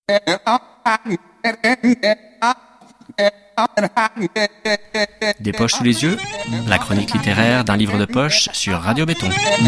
Des poches sous les yeux, la chronique littéraire d'un livre de poche sur Radio Béton.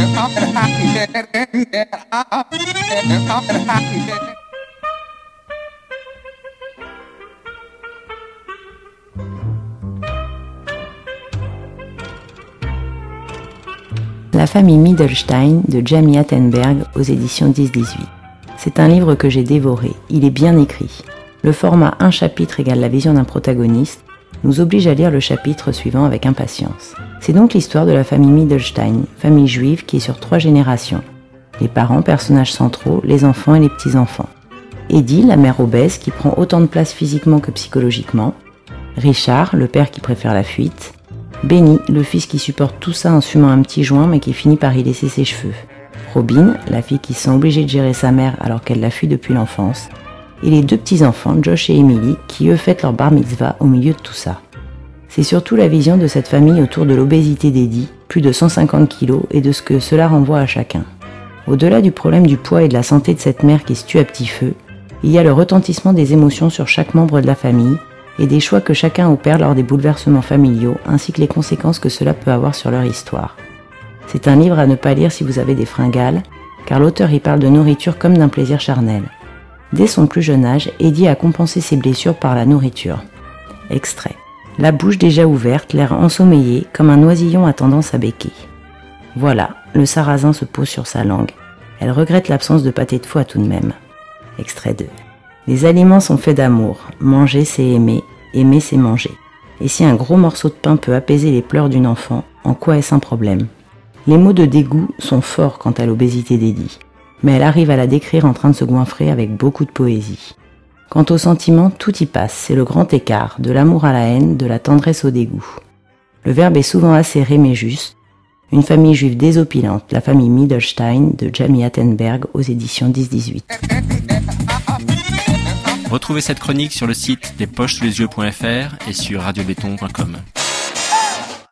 La famille Middlestein de Jamie Attenberg aux éditions 10-18. C'est un livre que j'ai dévoré, il est bien écrit. Le format un chapitre égale la vision d'un protagoniste nous oblige à lire le chapitre suivant avec impatience. C'est donc l'histoire de la famille Middlestein, famille juive qui est sur 3 générations. Les parents, personnages centraux, les enfants et les petits-enfants. Eddie, la mère obèse qui prend autant de place physiquement que psychologiquement. Richard, le père qui préfère la fuite. Benny, le fils qui supporte tout ça en fumant un petit joint mais qui finit par y laisser ses cheveux. Robin, la fille qui se sent obligée de gérer sa mère alors qu'elle la fuit depuis l'enfance. Et les 2 petits-enfants, Josh et Emily, qui eux fêtent leur bar mitzvah au milieu de tout ça. C'est surtout la vision de cette famille autour de l'obésité d'Eddie, plus de 150 kilos, et de ce que cela renvoie à chacun. Au-delà du problème du poids et de la santé de cette mère qui se tue à petit feu, il y a le retentissement des émotions sur chaque membre de la famille, et des choix que chacun opère lors des bouleversements familiaux, ainsi que les conséquences que cela peut avoir sur leur histoire. C'est un livre à ne pas lire si vous avez des fringales, car l'auteur y parle de nourriture comme d'un plaisir charnel. Dès son plus jeune âge, Eddie a compensé ses blessures par la nourriture. Extrait. La bouche déjà ouverte, l'air ensommeillé, comme un oisillon à tendance à béquer. Voilà, le sarrasin se pose sur sa langue. Elle regrette l'absence de pâté de foie tout de même. Extrait 2. Les aliments sont faits d'amour. Manger, c'est aimer. Aimer, c'est manger. Et si un gros morceau de pain peut apaiser les pleurs d'une enfant, en quoi est-ce un problème ? Les mots de dégoût sont forts quant à l'obésité d'Eddie. Mais elle arrive à la décrire en train de se goinfrer avec beaucoup de poésie. Quant aux sentiments, tout y passe, c'est le grand écart, de l'amour à la haine, de la tendresse au dégoût. Le verbe est souvent acéré mais juste. Une famille juive désopilante, la famille Middlestein de Jamie Attenberg aux éditions 10-18. Retrouvez cette chronique sur le site despochesouslesyeux.fr et sur radiobéton.com.